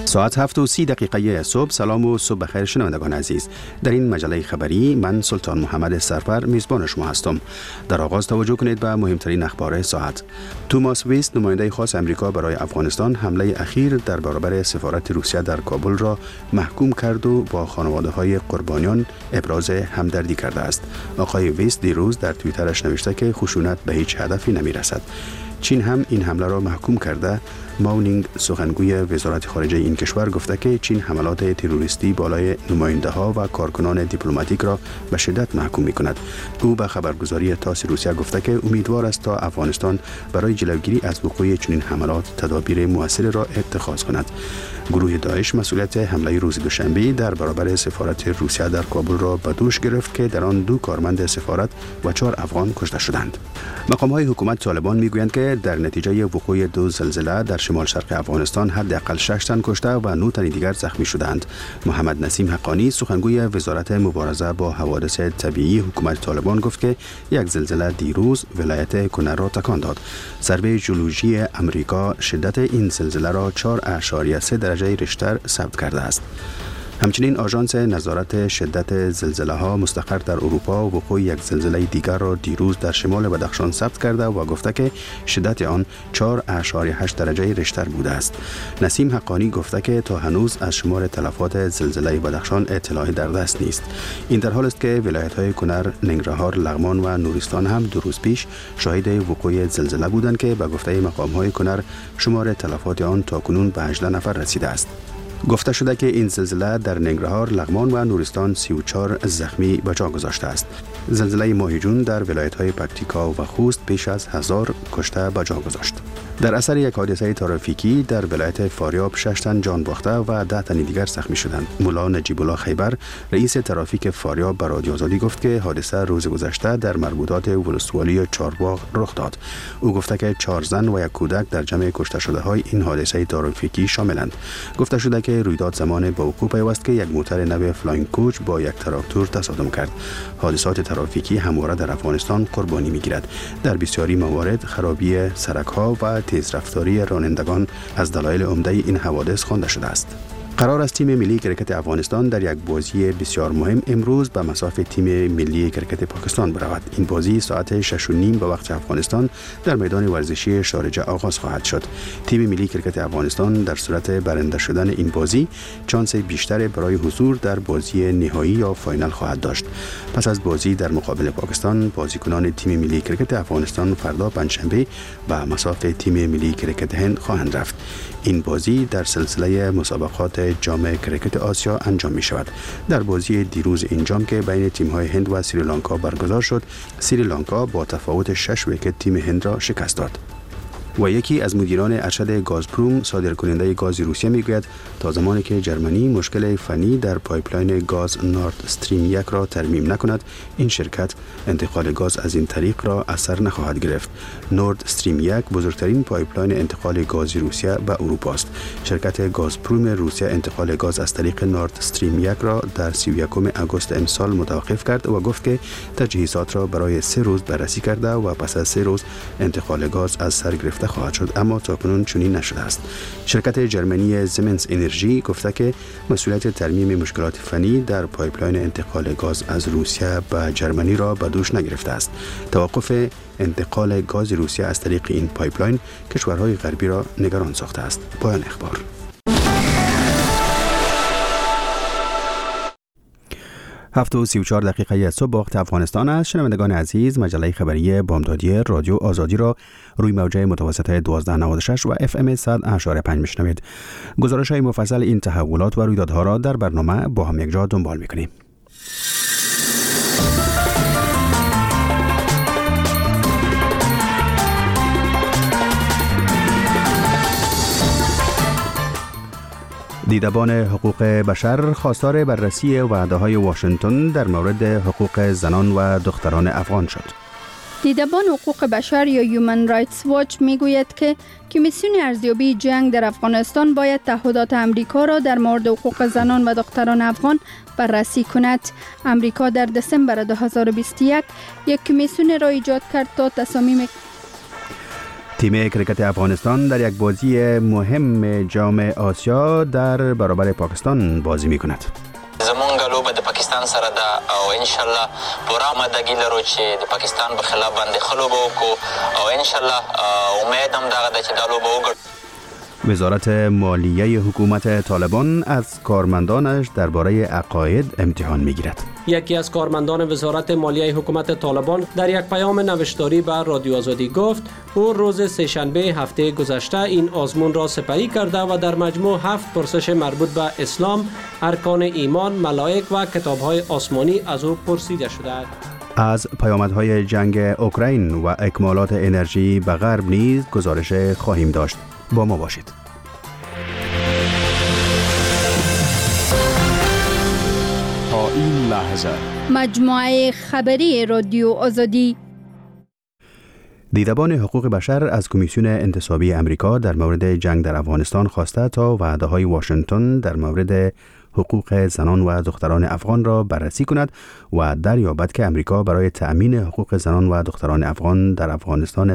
ساعت 7:30 صبح. سلام و صبح بخیر شنوندگان عزیز. در این مجله خبری من سلطان محمد سرپر میزبان شما هستم. در آغاز توجه کنید به مهمترین اخبار ساعت. توماس ویست نماینده خاص امریکا برای افغانستان حمله اخیر در برابر سفارت روسیه در کابل را محکوم کرد و با خانواده‌های قربانیان ابراز همدردی کرده است. آقای ویست دیروز در توییترش نوشته که خشونت به هیچ هدفی نمی‌رسد. چین هم این حمله را محکوم کرده. ماونینگ سخنگوی وزارت خارجه این کشور گفته که چین حملات تروریستی بالای نماینده ها و کارکنان دیپلماتیک را به شدت محکوم می کند. او به خبرگزاری تاس روسیه گفته که امیدوار است تا افغانستان برای جلوگیری از وقوع چنین حملات تدابیر موثر را اتخاذ کند. گروه داعش مسئولیت حمله روز دوشنبه در برابر سفارت روسیه در کابل را به دوش گرفت که در آن 2 کارمند سفارت و 4 افغان کشته شدند. مقام‌های حکومت طالبان میگویند که در نتیجه وقوع 2 زلزله در شمال شرق افغانستان حداقل 6 تن کشته و 9 تن دیگر زخمی شدند. محمد نسیم حقانی سخنگوی وزارت مبارزه با حوادث طبیعی حکومت طالبان گفت که یک زلزله دیروز ولایت کنر را تکان داد. سروی ژئولوژی امریکا شدت این زلزله را 4.3 درجه ریشتر ثبت کرده است. همچنین آژانس نظارت شدت زلزله ها مستقر در اروپا وقوع یک زلزله دیگر را دیروز در شمال بدخشان ثبت کرده و گفته که شدت آن 4.8 درجه ریشتر بوده است. نسیم حقانی گفته که تا هنوز از شمار تلفات زلزله بدخشان اطلاعی در دست نیست. این در حال است که ولایت‌های کنر، ننگرهار، لغمان و نورستان هم 2 روز پیش شاهد وقوع زلزله بودند که به گفته مقام‌های کنر شمار تلفات آن تاکنون به 18 نفر رسیده است. گفته شده که این زلزله در ننگرهار، لغمان و نورستان 34 زخمی به جا گذاشته است. زلزله ماه جون در ولایت‌های پکتیکا و خوست بیش از 1000 کشته به جا گذاشت. در اثر یک حادثه ترافیکی در ولایت فاریاب 6 تن جان باخته و 10 تن دیگر زخمی شدند. مولا نجیب الله خیبر رئیس ترافیک فاریاب به رادیو آزادی گفت که حادثه روز گذشته در مربوطات ولسوالی چارباغ رخ داد. او گفته که 4 زن و 1 کودک در جمع کشته شده های این حادثه ترافیکی شاملند. گفته شده که رویداد زمان با وقوع پیوست که یک موتر نو فلاینگ کوچ با یک تراکتور تصادم کرد. حادثات ترافیکی همواره در افغانستان قربانی می‌گیرد. در بسیاری موارد خرابی سرک‌ها و تیزرفتاری رانندگان از دلایل عمده این حوادث خوانده شده است. قرار است تیم ملی کرکت افغانستان در یک بازی بسیار مهم امروز به مصاف تیم ملی کرکت پاکستان برود. این بازی ساعت 6:30 به وقت افغانستان در میدان ورزشی شارجه آغاز خواهد شد. تیم ملی کرکت افغانستان در صورت برنده شدن این بازی چانس بیشتر برای حضور در بازی نهایی یا فاینال خواهد داشت. پس از بازی در مقابل پاکستان، بازیکنان تیم ملی کرکت افغانستان فردا پنجشنبه به مصاف تیم ملی کرکت هند خواهند رفت. این بازی در سلسله مسابقات جام کرکت آسیا انجام می شود. در بازی دیروز این جام که بین تیم‌های هند و سریلانکا برگزار شد، سریلانکا با تفاوت 6 ویکت تیم هند را شکست داد. و یکی از مدیران ارشد گازپروم صادرکننده گاز روسیه میگوید تا زمانی که جرمنی مشکل فنی در پایپلاین گاز نورد استریم 1 را ترمیم نکند، این شرکت انتقال گاز از این طریق را اثر نخواهد گرفت. نورد استریم 1 بزرگترین پایپلاین انتقال گاز روسیه به اروپا است. شرکت گازپروم روسیه انتقال گاز از طریق نورد استریم 1 را در 31 آگوست امسال متوقف کرد و گفت که تجهیزات را برای 3 روز بررسی کرده و پس از 3 روز انتقال گاز از سر گرفته خواهد شد، اما تاکنون چنین نشده است. شرکت جرمنی زیمنس انرژی گفته که مسئولیت ترمیم مشکلات فنی در پایپلاین انتقال گاز از روسیه به جرمنی را به دوش نگرفته است. توقف انتقال گاز روسیه از طریق این پایپلاین کشورهای غربی را نگران ساخته است. پایان اخبار. 7:34 صبح وقت افغانستان است. شنوندگان عزیز، مجله خبری بامدادی رادیو آزادی را روی موجه متوسط 1296 و FM 100.5 میشنوید. گزارش‌های مفصل این تحولات و رویدادها را در برنامه با هم یکجا دنبال می‌کنیم. دیدبان حقوق بشر خواستار بررسی وعده‌های واشنگتن در مورد حقوق زنان و دختران افغان شد. دیدبان حقوق بشر یا هیومن رایتس واچ میگوید که کمیسیون ارزیابی جنگ در افغانستان باید تعهدات امریکا را در مورد حقوق زنان و دختران افغان بررسی کند. امریکا در دسامبر 2021 یک کمیسیون را ایجاد کرد تا تصامیم تیم کرکت افغانستان در یک بازی مهم جام آسیا در برابر پاکستان بازی می کند. زمونږ لوبه د پاکستان سره ده او ان شاء الله پوره آمادګي لرو چې د پاکستان په خلاف باندې ښه لوبه وکړو او ان شاء الله امید هم دغه ده چې دا لوبه وګټو. وزارت مالیه حکومت طالبان از کارمندانش درباره عقاید امتحان میگیرد. یکی از کارمندان وزارت مالیه حکومت طالبان در یک پیام نوشتاری به رادیو آزادی گفت او روز سه‌شنبه هفته گذشته این آزمون را سپری کرده و در مجموع 7 پرسش مربوط به اسلام، ارکان ایمان، ملائک و کتاب‌های آسمانی از او پرسیده شده است. از پیامدهای جنگ اوکراین و اکمالات انرژی به غرب نیز گزارش خواهیم داشت. با ما باشید. تا این لحظه مجموعه خبری رادیو آزادی. دیدبان حقوق بشر از کمیسیون انتصابی امریکا در مورد جنگ در افغانستان خواسته تا وعده‌های واشنگتن در مورد حقوق زنان و دختران افغان را بررسی کند و دریابد که امریکا برای تأمین حقوق زنان و دختران افغان در افغانستان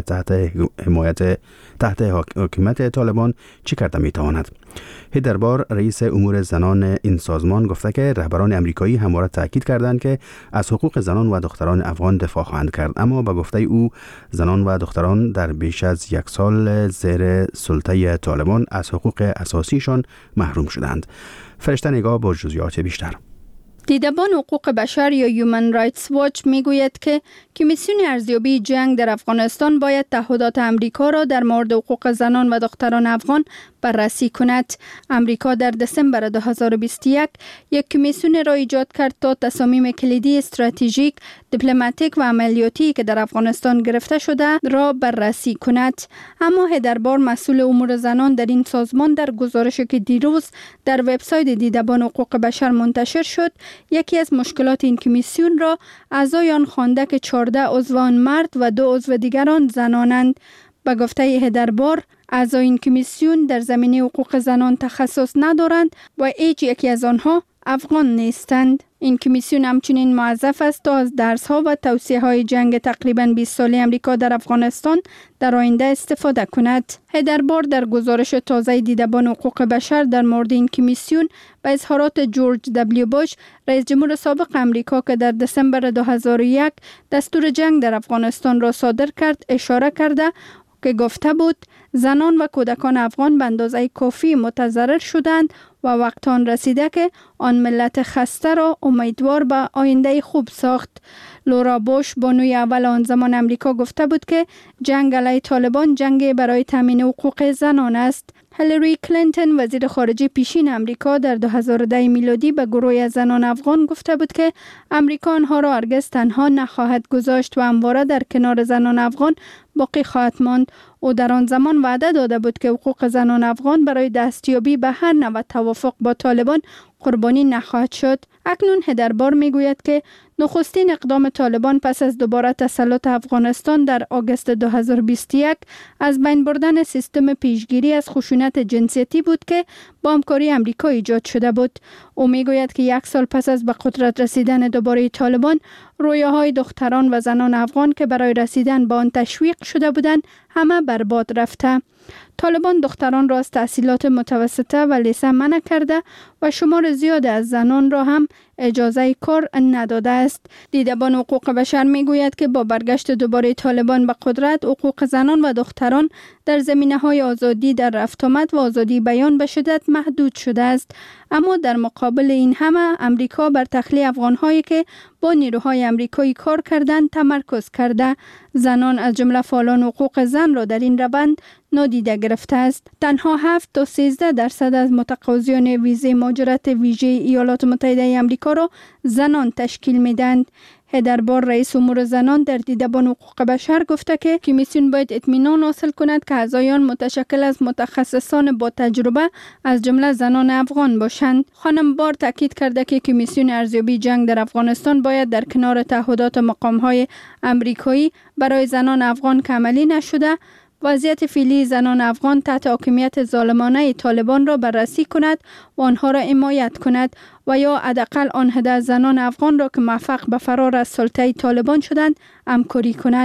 تحت حکومت طالبان چه کرده میتواند. هیدربار رئیس امور زنان این سازمان گفته که رهبران امریکایی همواره تاکید کردند که از حقوق زنان و دختران افغان دفاع خواهند کرد، اما به گفته او زنان و دختران در بیش از 1 سال زیر سلطه طالبان از حقوق اساسیشان محروم شدند. فرشته نگاه با جزئیات بیشتر. دیدبان حقوق بشر یا هیومن رایتس واچ میگوید که کمیسیون ارزیابی جنگ در افغانستان باید تعهدات امریکا را در مورد حقوق زنان و دختران افغان بررسی کند. امریکا در دسامبر 2021 یک کمیسیون را ایجاد کرد تا تصامیم کلیدی استراتژیک، دیپلماتیک و عملیاتی که در افغانستان گرفته شده را بررسی کند. اما هیدربار مسئول امور زنان در این سازمان در گزارشی که دیروز در وبسایت دیدبان حقوق بشر منتشر شد، یکی از مشکلات این کمیسیون را اعضای آن خوانده که 14 عضو آن مرد و 2 عضو دیگران زنانند. به گفته هیدربار، اعضای این کمیسیون در زمینه حقوق زنان تخصص ندارند و هیچ یکی از آنها افغان نیستند. این کمیسیون همچنین موظف است تا از درس‌ها و توصیه‌های جنگ تقریباً 20 ساله امریکا در افغانستان در آینده استفاده کند. هیدربار در گزارش تازه دیدبان حقوق بشر در مورد این کمیسیون به اظهارات جورج دبلیو بوش، رئیس جمهور سابق امریکا که در دسامبر 2001 دستور جنگ در افغانستان را صادر کرد، اشاره کرده که گفته بود زنان و کودکان افغان به اندازه کافی متضرر شدند و وقت آن رسیده که آن ملت خسته را امیدوار به آینده خوب ساخت. لورا بوش، بانوی اول آن زمان امریکا، گفته بود که جنگ علیه طالبان جنگ برای تامین حقوق زنان است. هیلاری کلینتون، وزیر خارجه پیشین امریکا، در 2010 میلادی به گروهی از زنان افغان گفته بود که امریکا آنها را هرگز تنها نخواهد گذاشت و همواره در کنار زنان افغان باقی خواهد ماند. او در آن زمان وعده داده بود که حقوق زنان افغان برای دستیابی به هر نوع توافق با طالبان قربانی نخواهد شد. اکنون هیدربار میگوید که نخستین اقدام طالبان پس از دوباره تسلط افغانستان در آگوست 2021 از بین بردن سیستم پیشگیری از خشونت جنسیتی بود که با همکاری امریکا ایجاد شده بود. او میگوید که 1 سال پس از به قدرت رسیدن دوباره طالبان، رویاهای دختران و زنان افغان که برای رسیدن به آن تشویق شده بودند همه برباد رفته. طالبان دختران را از تحصیلات متوسطه و لیسه منع کرده و شمار زیاد از زنان را هم اجازه کار نداده است. دیدبان حقوق بشر میگوید که با برگشت دوباره طالبان به قدرت، حقوق زنان و دختران در زمینه‌های آزادی در رفت آمد و آزادی بیان به شدت محدود شده است. اما در مقابل این همه، امریکا بر تخلیه افغان‌هایی که با نیروهای امریکایی کار کردند تمرکز کرده. زنان از جمله فعالان حقوق زن را در این روند نادیده گرفته است. تنها 7 تا 13% از متقاضیان ویزه مهاجرت ویژه ایالات متحده آمریکا را زنان تشکیل میدند. هیدربار، رئیس امور زنان در دیدبان حقوق بشر، گفته که کمیسیون باید اطمینان حاصل کند که اعضایان متشکل از متخصصان با تجربه از جمله زنان افغان باشند. خانم بار تاکید کرده که کمیسیون ارزیابی جنگ در افغانستان باید در کنار تعهدات مقام‌های امریکایی برای زنان افغان که عملی نشده، وضعیت فعلی زنان افغان تحت حاکمیت ظالمانه طالبان را بررسی کند و آنها را حمایت کند و یا حداقل آن عده زنان افغان را که موفق به فرار از سلطه طالبان شدند همکاری کند.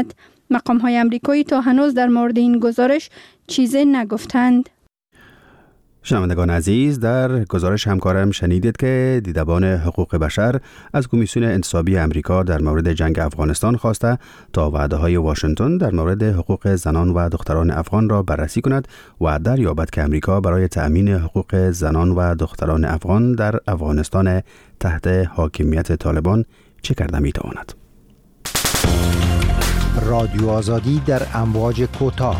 مقام‌های آمریکایی تا هنوز در مورد این گزارش چیزی نگفتند. شنوندگان عزیز، در گزارش همکارم شنیدید که دیدبان حقوق بشر از کمیسیون انتصابی امریکا در مورد جنگ افغانستان خواسته تا وعده‌های واشنگتن در مورد حقوق زنان و دختران افغان را بررسی کند و دریابد که امریکا برای تأمین حقوق زنان و دختران افغان در افغانستان تحت حاکمیت طالبان چه کرده می‌تواند. رادیو آزادی در امواج کوتاه.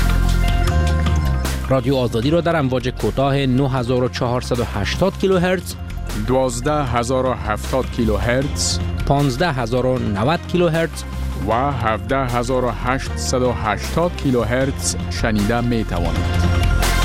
رادیو آزادی را در امواج کوتاه 9480 کیلوهرتز، 12070 کیلوهرتز، 15090 کیلوهرتز و 17880 کیلوهرتز شنیده می توانید.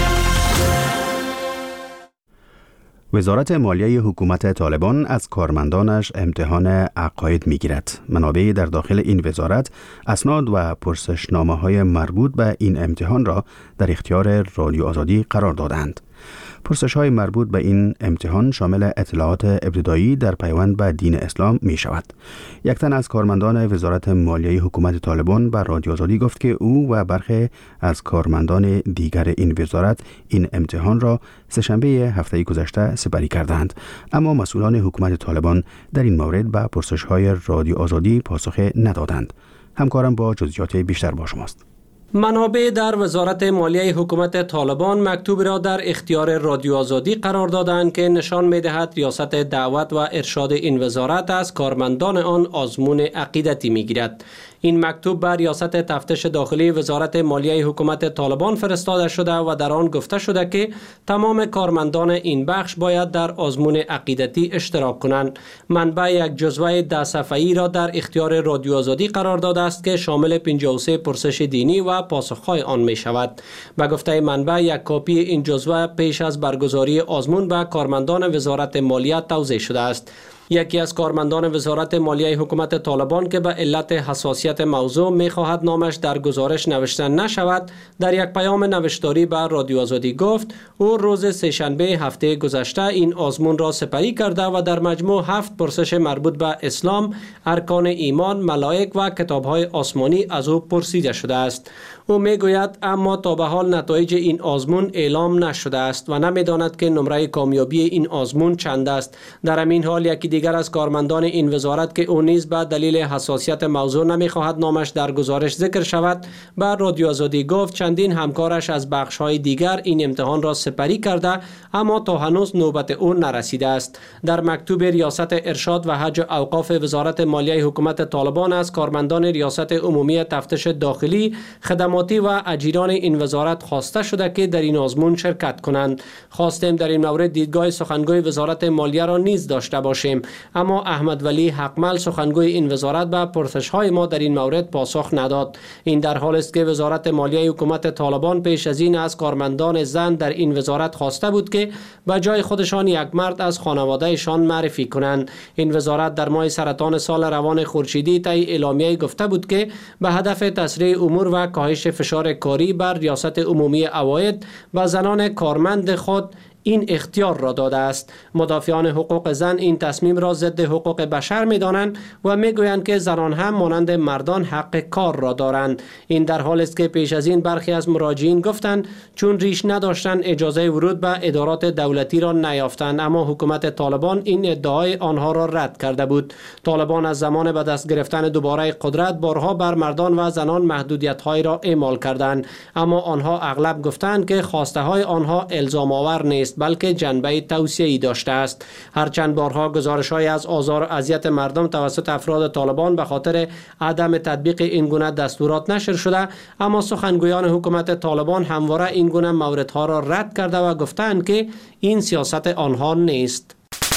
وزارت مالیه حکومت طالبان از کارمندانش امتحان عقاید می‌گیرد. منابع در داخل این وزارت اسناد و پرسشنامه‌های مربوط به این امتحان را در اختیار رادیو آزادی قرار دادند. پرسش‌های مربوط به این امتحان شامل اطلاعات ابتدایی در پیوند به دین اسلام می شود. یک تن از کارمندان وزارت مالیه حکومت طالبان به رادیو آزادی گفت که او و برخی از کارمندان دیگر این وزارت این امتحان را سه‌شنبه هفته گذشته سپری کردند، اما مسئولان حکومت طالبان در این مورد به پرسش‌های رادیو آزادی پاسخ ندادند. همکارم با جزئیات بیشتر با شماست. منابع در وزارت مالیه حکومت طالبان مکتوب را در اختیار رادیو آزادی قرار دادند که نشان می‌دهد ریاست دعوت و ارشاد این وزارت از کارمندان آن آزمون عقیدتی می‌گیرد. این مکتوب به ریاست تفتیش داخلی وزارت مالیه حکومت طالبان فرستاده شده و در آن گفته شده که تمام کارمندان این بخش باید در آزمون عقیدتی اشتراک کنند. منبع یک جزوه 10 صفحه‌ای را در اختیار رادیو آزادی قرار داده است که شامل 53 پرسش دینی و پاسخهای آن می شود. به گفته منبع یک کاپی این جزوه پیش از برگزاری آزمون به کارمندان وزارت مالیه توزیع شده است. یکی از کارمندان وزارت مالیه حکومت طالبان که به علت حساسیت موضوع می‌خواهد نامش در گزارش نوشته نشود، در یک پیام نوشتاری به رادیو آزادی گفت او روز سه‌شنبه هفته گذشته این آزمون را سپری کرده و در مجموع 7 پرسش مربوط به اسلام، ارکان ایمان، ملائک و کتاب‌های آسمانی از او پرسیده شده است. او میگوید اما تا به حال نتایج این آزمون اعلام نشده است و نمی‌داند که نمره کامیابی این آزمون چند است. در همین حال یکی دیگر از کارمندان این وزارت که او نیز به دلیل حساسیت موضوع نمی‌خواهد نامش در گزارش ذکر شود، به رادیو آزادی گفت چندین همکارش از بخش‌های دیگر این امتحان را سپری کرده اما تا هنوز نوبت او نرسیده است. در مکتوب ریاست ارشاد و حج و اوقاف وزارت مالیه حکومت طالبان از کارمندان ریاست عمومی تفتیش داخلی، خدماتی و اجیران این وزارت خواسته شده که در این آزمون شرکت کنند. خواستیم در این مورد دیدگاه سخنگوی وزارت مالیه را نیز داشته باشیم، اما احمد ولی حقمل سخنگوی این وزارت به پرسش‌های ما در این مورد پاسخ نداد. این در حالی است که وزارت مالیه حکومت طالبان پیش از این از کارمندان زن در این وزارت خواسته بود که به جای خودشان یک مرد از خانوادهشان معرفی کنند. این وزارت در ماه سرطان سال روان خورشیدی طی اعلامیه گفته بود که به هدف تسریع امور و کاهش فشار کاری بر ریاست عمومی عواید و زنان کارمند خود این اختیار را داده است. مدافعان حقوق زن این تصمیم را ضد حقوق بشر می دانند و می گویند که زنان هم مانند مردان حق کار را دارند. این در حالی است که پیش از این برخی از مراجعین گفتند چون ریش نداشتند اجازه ورود به ادارات دولتی را نیافتند، اما حکومت طالبان این ادعای آنها را رد کرده بود. طالبان از زمان به دست گرفتن دوباره قدرت بارها بر مردان و زنان محدودیت‌های را اعمال کردند، اما آنها اغلب گفتند که خواسته های آنها الزام آور نیست بلکه جنبه توصیه‌ای داشته است. هرچند بارها گزارش‌های از آزار و اذیت مردم توسط افراد طالبان به خاطر عدم تطبیق این گونه دستورات نشر شده، اما سخنگویان حکومت طالبان همواره این گونه موردها را رد کرده و گفتند که این سیاست آنها نیست.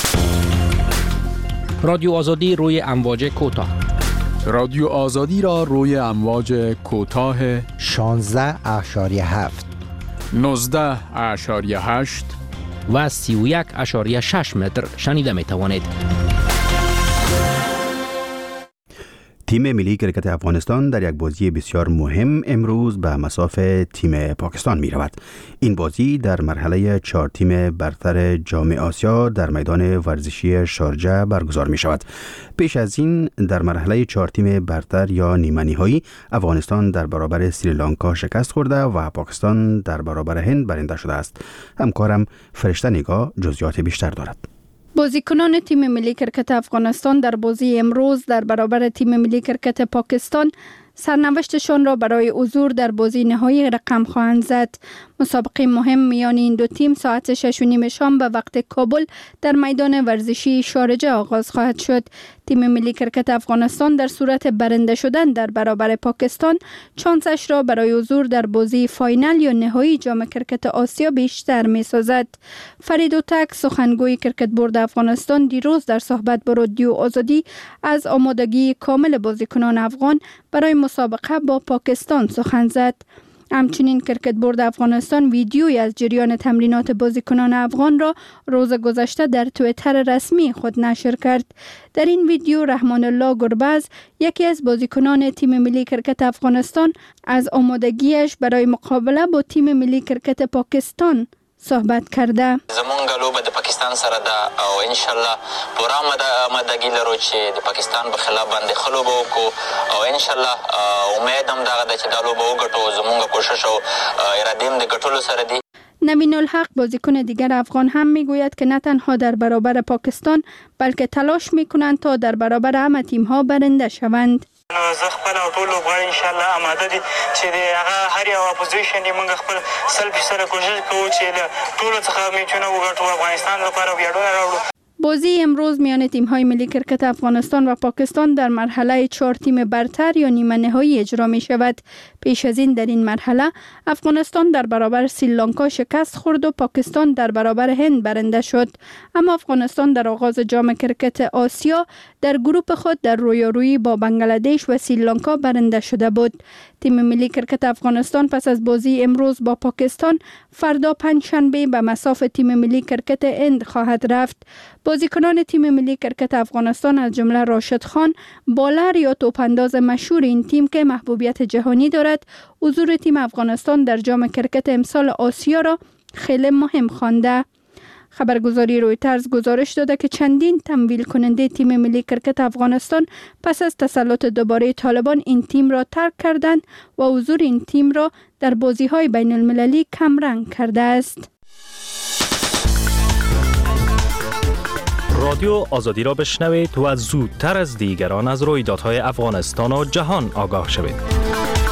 رادیو آزادی روی امواج کوتاه. رادیو آزادی را روی امواج کوتاه 16.7 19.8 و 31.6 متر شنیده می توانید. تیم ملی کرکت افغانستان در یک بازی بسیار مهم امروز به مصاف تیم پاکستان می رود. این بازی در مرحله 4 تیم برتر جام آسیا در میدان ورزشی شارجه برگزار می شود. پیش از این در مرحله 4 تیم برتر یا نیمه نهایی افغانستان در برابر سریلانکا شکست خورده و پاکستان در برابر هند برنده شده است. همکارم فرشته نگاه جزئیات بیشتر دارد. بازیکنان تیم ملی کرکت افغانستان در بازی امروز در برابر تیم ملی کرکت پاکستان سرنوشتشان را برای حضور در بازی نهایی رقم خواهند زد. مسابقه مهم میان این دو تیم ساعت 6:30 شام به وقت کابل در میدان ورزشی شارجه آغاز خواهد شد. تیم ملی کرکت افغانستان در صورت برنده شدن در برابر پاکستان چانسش را برای حضور در بازی فاینال یا نهایی جام کرکت آسیا بیشتر می سازد. فرید اوتک سخنگوی کرکت بورد افغانستان دیروز در صحبت با رادیو آزادی از آمادگی کامل بازیکنان افغان برای مسابقه با پاکستان سخن زد. همچنین کرکت بورد افغانستان ویدیویی از جریان تمرینات بازیکنان افغان را روز گذشته در توییتر رسمی خود نشر کرد. در این ویدیو رحمان الله گربز یکی از بازیکنان تیم ملی کرکت افغانستان از آمادگیش برای مقابله با تیم ملی کرکت پاکستان صحبت کرده. زمونږ لوبه د پاکستان سره ده او ان شاء الله پوره آمادګي لرو چې د پاکستان په خلاف باندې خلوبه وکړو او ان شاء الله امید هم دغه ده چې دا لوبه وګټو. زمونږ کوشش او اراده هم د ګټلو سره دي. نوین الحق بازیکن دیگر افغان هم میگوید که نه تنها در برابر پاکستان بلکه تلاش میکنند تا در برابر همه تیم ها برنده شوند. زه خپل او ټول لوبغاړي ان شاء الله آماده دي چې د هغه هر یو اپوزیشن یې موږ خپل سلفي سره کوشش کوو چې له ټولو څخه میچونه وګټو، افغانستان لپاره ویاړونه راوړو. بازی امروز میان تیم‌های ملی کرکت افغانستان و پاکستان در مرحله 4 تیم برتر یا نیمه نهایی اجرا می شود. پیش از این در این مرحله افغانستان در برابر سریلانکا شکست خورد و پاکستان در برابر هند برنده شد. اما افغانستان در آغاز جام کرکت آسیا در گروه خود در رویارویی با بنگلادش و سریلانکا برنده شده بود. تیم ملی کرکت افغانستان پس از بازی امروز با پاکستان فردا پنجشنبه به مصاف تیم ملی کرکت هند خواهد رفت. بازیکنان تیم ملی کرکت افغانستان از جمله راشد خان بالر یا توپانداز مشهور این تیم که محبوبیت جهانی دارد حضور تیم افغانستان در جام کرکت امسال آسیا را خیلی مهم خوانده. خبرگزاری رویترز گزارش داده که چندین تمویل کننده تیم ملی کرکت افغانستان پس از تسلط دوباره طالبان این تیم را ترک کردند و حضور این تیم را در بازی‌های بین المللی کمرنگ کرده است. رادیو آزادی را بشنوید و زودتر از دیگران از رویدادهای افغانستان و جهان آگاه شوید.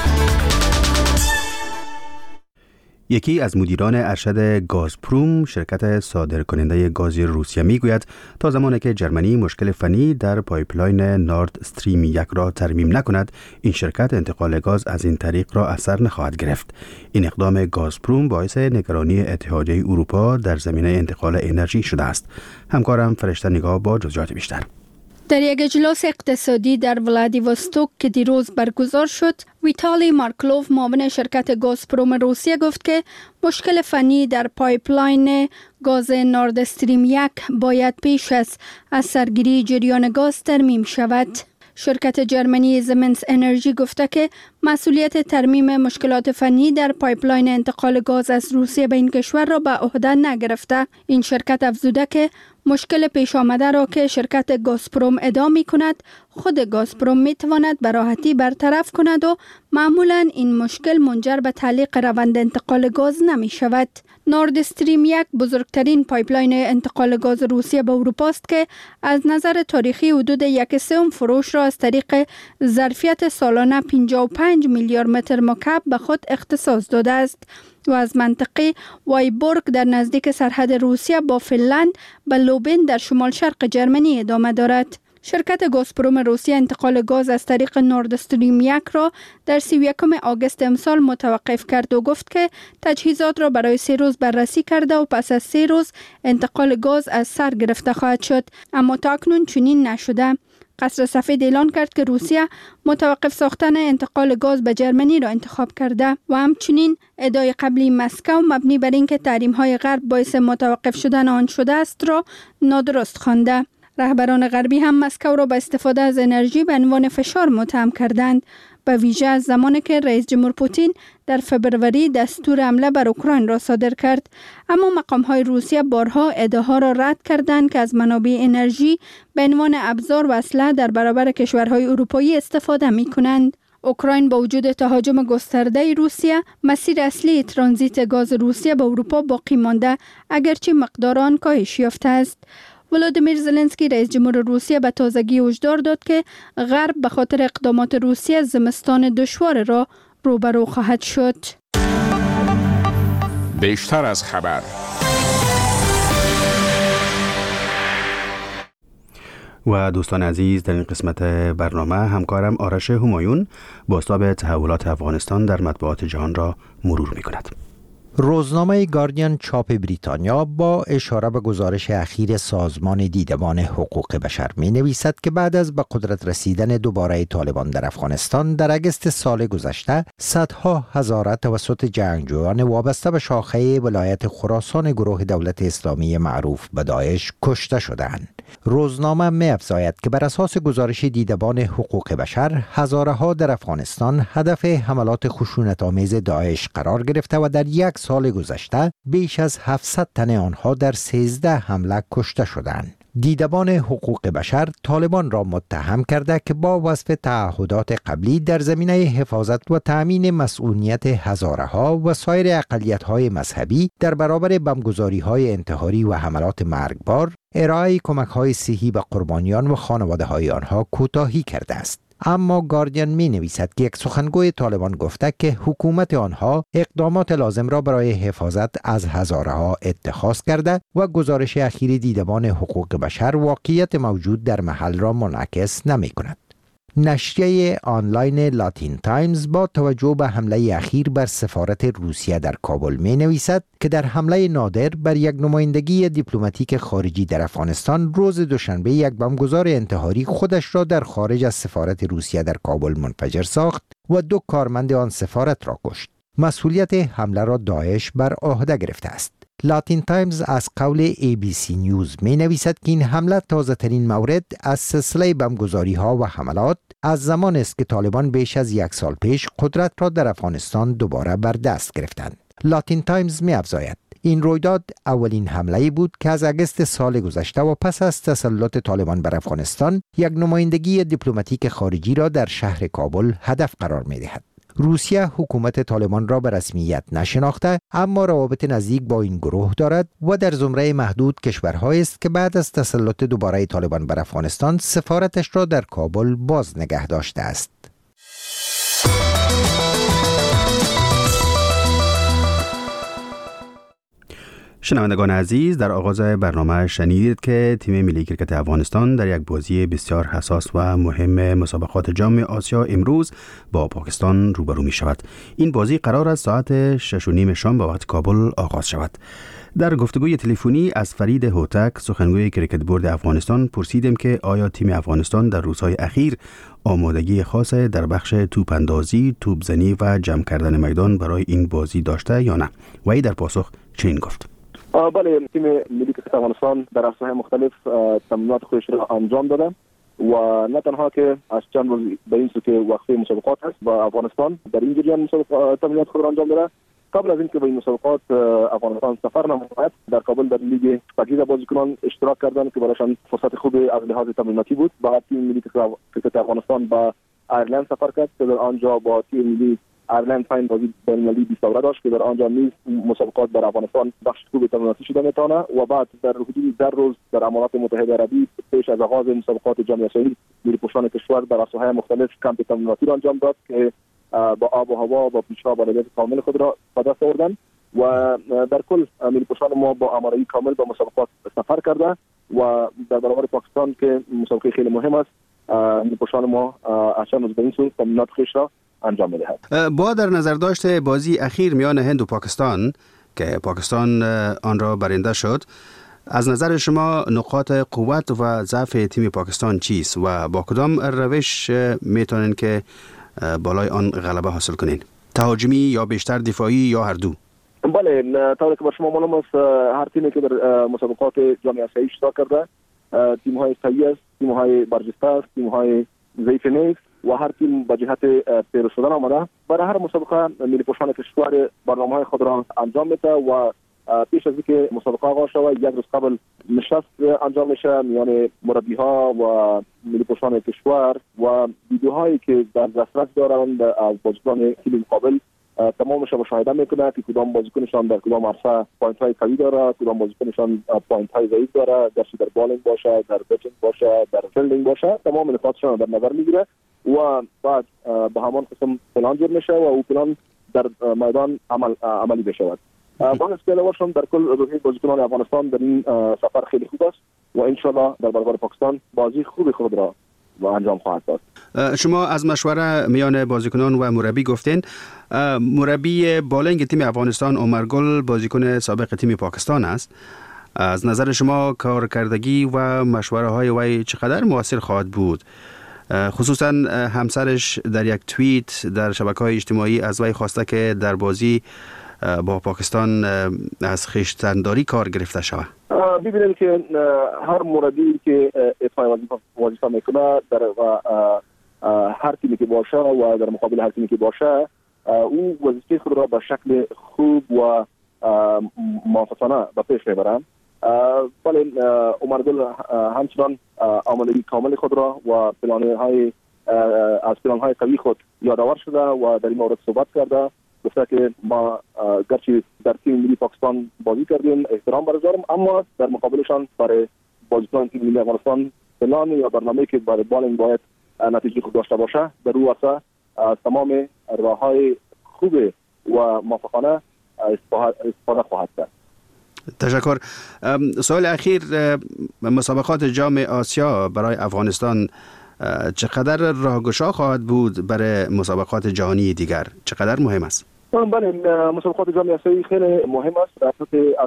یکی از مدیران ارشد گازپروم شرکت صادرکننده گاز روسیه میگوید تا زمانی که جرمنی مشکل فنی در پایپلاین نورد استریم 1 را ترمیم نکند این شرکت انتقال گاز از این طریق را اثر نخواهد گرفت. این اقدام گازپروم باعث نگرانی اتحادیه اروپا در زمینه انتقال انرژی شده است. همکارم فرشته نگاه با جزئیات بیشتر. در یک اجلاس اقتصادی در ولادیوستوک که دیروز برگزار شد، ویتالی مارکلوف معاون شرکت گازپروم روسیه گفت که مشکل فنی در پایپلاین گاز نورد استریم 1 باید پیش از سرگیری جریان گاز ترمیم شود. شرکت جرمنی زمنس انرژی گفته که مسئولیت ترمیم مشکلات فنی در پایپلاین انتقال گاز از روسیه به این کشور را به عهده نگرفته. این شرکت افزوده که مشکل پیش آمده را که شرکت گازپروم ادعا می کند خود گازپروم می تواند به راحتی برطرف کند و معمولا این مشکل منجر به تعلیق روند انتقال گاز نمی شود. نورد استریم 1 بزرگترین پایپلاین انتقال گاز روسیه به اروپا است که از نظر تاریخی حدود 1/3 فروش را از طریق ظرفیت سالانه 55 میلیارد متر مکعب به خود اختصاص داده است و از منطقه وایبورگ در نزدیک سرحد روسیه با فنلند به لوبن در شمال شرق جرمنی ادامه دارد. شرکت گازپروم روسیه انتقال گاز از طریق نورد استریم 1 را در 31 آگوست امسال متوقف کرد و گفت که تجهیزات را برای 3 روز بررسی کرده و پس از 3 روز انتقال گاز از سر گرفته خواهد شد، اما تا اکنون چنین نشده. قصر سفید اعلان کرد که روسیه متوقف ساختن انتقال گاز به جرمنی را انتخاب کرده و همچنین ادعای قبلی مسکو مبنی بر اینکه تحریم‌های غرب باعث متوقف شدن آن شده است را نادرست خوانده. رهبران غربی هم مسکو را به استفاده از انرژی به عنوان فشار متهم کردند، به ویژه از زمانی که رئیس جمهور پوتین در فبروری دستور حمله بر اوکراین را صادر کرد. اما مقام‌های روسیه بارها ادعاها را رد کردند که از منابع انرژی به عنوان ابزار و اسلحه در برابر کشورهای اروپایی استفاده می‌کنند. اوکراین با وجود تهاجم گسترده روسیه، مسیر اصلی ترانزیت گاز روسیه به اروپا باقی مانده، اگرچه مقدار آن کاهش یافته است. ولادیمیر زلنسکی رئیس جمهور روسیه به تازگی هشدار داد که غرب به خاطر اقدامات روسیه زمستان دشوار را روبرو خواهد شد. بیشتر از خبر. و دوستان عزیز، در این قسمت برنامه همکارم آرش همایون بازتاب تحولات افغانستان در مطبوعات جهان را مرور می کند. روزنامه گاردین چاپ بریتانیا با اشاره به گزارش اخیر سازمان دیدبان حقوق بشر می نویسد که بعد از به قدرت رسیدن دوباره طالبان در افغانستان در اگست سال گذشته صدها هزار توسط جنگجویان وابسته به شاخه ولایت خراسان گروه دولت اسلامی معروف به داعش کشته شدند. روزنامه می افزاید که بر اساس گزارش دیدبان حقوق بشر هزارها در افغانستان هدف حملات خشونت‌آمیز داعش قرار گرفته و در یک سال گذشته بیش از 700 تن آنها در 13 حمله کشته شدند. دیدبان حقوق بشر طالبان را متهم کرده که با وصف تعهدات قبلی در زمینه حفاظت و تأمین مسئولیت هزارها و سایر اقلیت‌های مذهبی در برابر بمبگذاری‌های انتحاری و حملات مرگبار، ارائه کمک‌های صحی به قربانیان و خانواده‌های آنها کوتاهی کرده است. اما گاردین می نویسد که یک سخنگوی طالبان گفته که حکومت آنها اقدامات لازم را برای حفاظت از هزارها اتخاذ کرده و گزارش اخیر دیدبان حقوق بشر واقعیت موجود در محل را منعکس نمی کند. نشریه آنلاین لاتین تایمز با توجه به حمله اخیر بر سفارت روسیه در کابل می نویسد که در حمله نادر بر یک نمایندگی دیپلماتیک خارجی در افغانستان روز دوشنبه یک بمبگذار انتحاری خودش را در خارج از سفارت روسیه در کابل منفجر ساخت و 2 کارمند آن سفارت را کشت. مسئولیت حمله را داعش بر عهده گرفته است. لاتین تایمز از قول ABC نیوز می نویسد که این حمله تازه ترین مورد از سلسله بمبگذاری ها و حملات از زمان است که طالبان بیش از 1 سال پیش قدرت را در افغانستان دوباره بر دست گرفتند. لاتین تایمز می افزاید این رویداد اولین حمله بود که از اگست سال گذشته و پس از تسلط طالبان بر افغانستان یک نمایندگی دیپلماتیک خارجی را در شهر کابل هدف قرار می دهد. روسیه حکومت طالبان را به رسمیت نشناخته، اما روابط نزدیک با این گروه دارد و در زمره محدود کشورهایی است که بعد از تسلط دوباره طالبان بر افغانستان سفارتش را در کابل باز نگه داشته است. شنوندگان عزیز، در آغاز برنامه شنیدید که تیم ملی کرکت افغانستان در یک بازی بسیار حساس و مهم مسابقات جام آسیا امروز با پاکستان روبرو می شود. این بازی قرار است ساعت 6:30 شام به وقت کابل آغاز شود. در گفتگوی تلفنی از فرید هوتک، سخنگوی کرکت بورد افغانستان، پرسیدم که آیا تیم افغانستان در روزهای اخیر آمادگی خاص در بخش توپ اندازی، توپ زنی و جمع کردن میدان برای این بازی داشته یا نه؟ و ای در پاسخ چنین گفت: بله، تیم ملی کرکت افغانستان در عرصه‌های مختلف تمرینات خودش را انجام داده و نه تنها که از چند روز به این سو که وقفه مسابقات هست با افغانستان در این جریان تمرینات خود را انجام داده. قبل از اینکه به این مسابقات افغانستان سفر نماید، در کابل در لیگ پاکیز بازیکنان اشتراک کردند که برایشان فرصت خوب از لحاظ تمریناتی بود. بعد تیم ملی کرکت افغانستان با ایرلند سفر کرد که در آنجا با تیم ملی ایرلند فاین بازی بین‌المللی 20 داشت که در آنجا نیز مسابقات در افغانستان بخش خوب تمریناتی شده میتونه و بعد در حدود 10 روز در امارات متحده عربی پیش از آغاز مسابقات جام آسیایی نیروپوشان کشور در عرصه‌های مختلف کمپ تمریناتی را انجام داد که با آب و هوا با پیش‌ها بالادست کامل خود را به دست آوردند و در کل نیروپوشان ما با آمادگی کامل به مسابقات سفر کرده و در برابر پاکستان که مسابقه خیلی مهم است، نیروپوشان ما از چند روز به این سو تمرینات خویش را انجام می‌دهد. با در نظر داشته بازی اخیر میان هند و پاکستان که پاکستان آن را برنده شد، از نظر شما نقاط قوت و ضعف تیم پاکستان چیست و با کدام روش میتونن که بالای آن غلبه حاصل کنین؟ تهاجمی یا بیشتر دفاعی یا هر دو؟ بله، طوری که بر شما معلوم است هر تیمی که در مسابقات جام آسیایی اشتراک کرده تیم‌های قوی است، تیم‌های برجسته است، تیم‌های ضعیف نیست و هر تیم به جهت پیروز شدن آمده. برای هر مسابقه ملی پوشان کشور برنامه‌های خود را انجام میده و پیش از اینکه مسابقه آغاز شود یک روز قبل نشست انجام میشه میان مربی‌ها و ملی پوشان کشور و ویدیوهایی که در دسترس دارند از بازیکن تیم مقابل تمامش مشاهده میکنه که کدام بازیکنشان در کدام عرصه پوینت‌های قوی داره، کدام بازیکنشان پوینت‌های ضعیف داره، در بالینگ باشه، در بیتینگ باشه، در فیلدینگ باشه، تمام نکاتشان در نظر میگیره و بعد به همان قسم پلان جور میشه و او پلان در میدان عملی بشود. با اسکیلوارشون در کل روحیه بازیکنان افغانستان در این سفر خیلی خوب است و ان شاء الله در برابر پاکستان بازی خوب خود را انجام خواهد داد. شما از مشوره میان بازیکنان و مربی گفتین. مربی بالینگ تیم افغانستان عمرگل بازیکن سابق تیم پاکستان است. از نظر شما کارکردگی و مشوره های وی چقدر مؤثر خواهد بود؟ خصوصا همسرش در یک توییت در شبکه‌های اجتماعی از وی خواسته که در بازی با پاکستان از خویشتنداری کار گرفته شود. ببینید که هر مربی که ایفای وظیفه میکنه در هر تیمی که باشه و در مقابل هر تیمی که باشه او وظیفه خود را به شکل خوب و موفقانه به پیش میبره. ولی عمرگل همچنان عملی کامل خود را و از پلان‌های قوی خود یادآور شده و در این مورد صحبت کرده. گفته که ما گرچه در تیم ملی پاکستان بازی کردیم احترام برگزارم، اما در مقابلشان برای بازیکن تیم ملی افغانستان پلان یا برنامه‌ای که برای بالینگ باید نتیجه خود داشته باشه در او واسه از تمام راه‌های خوب و موفقانه استفاده خواهد کرد. تشکر. سوال اخیر، مسابقات جام آسیا برای افغانستان چقدر راهگشا خواهد بود برای مسابقات جهانی دیگر؟ چقدر مهم است؟ بله، مسابقات جام آسیایی خیلی مهم است. در